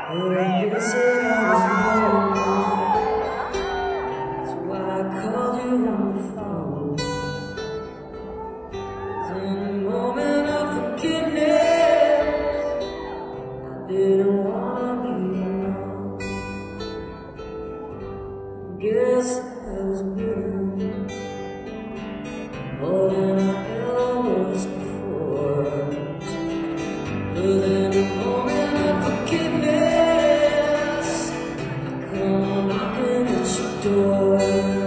Well, you said I was wrong. That's why I called you on the phone. 'Cause in a moment of forgiveness, I didn't wanna be alone. Guess I was willing more than I ever was before. But in a moment of forgiveness, I come knocking at your door.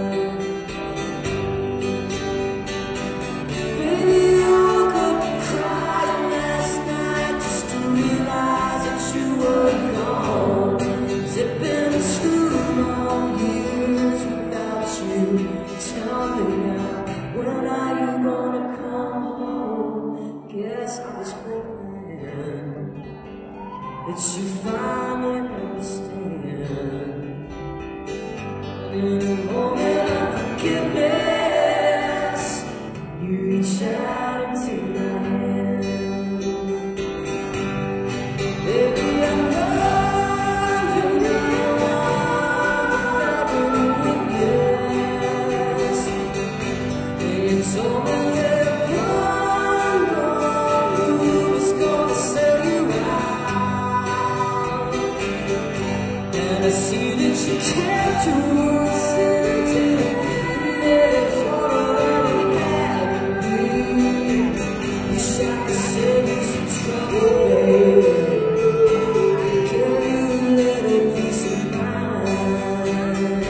Baby, you woke up crying last night just to realize that you were gone. 'Cause it's been too long years without you. Tell me now, when are you gonna come home? Guess I was hoping that you finally understand. And in a moment of forgiveness, you reach out into my hand. Baby, I love you now, without a witness. And you told me that one more was gonna sell you out. And I see that you kept your word. There's already had me. Wish I could save you some trouble, baby. Give you a little peace of mind.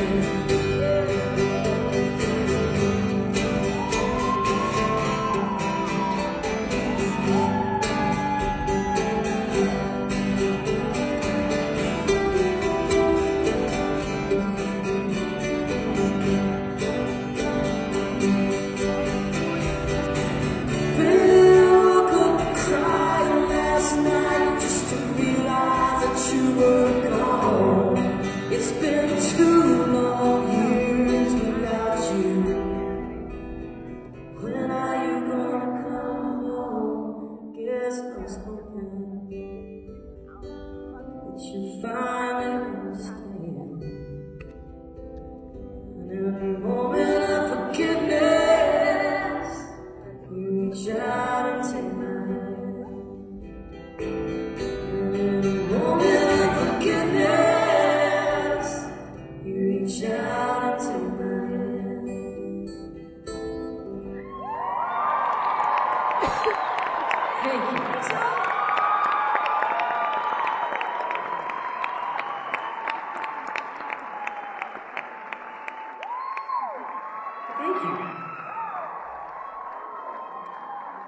It's been too long years without you. When are you gonna come home? Guess I was hoping that you finally understand. And in a moment of forgiveness, you reach out and take my hand. And in a moment of forgiveness, reach out and take my hand. Thank you. Thank you.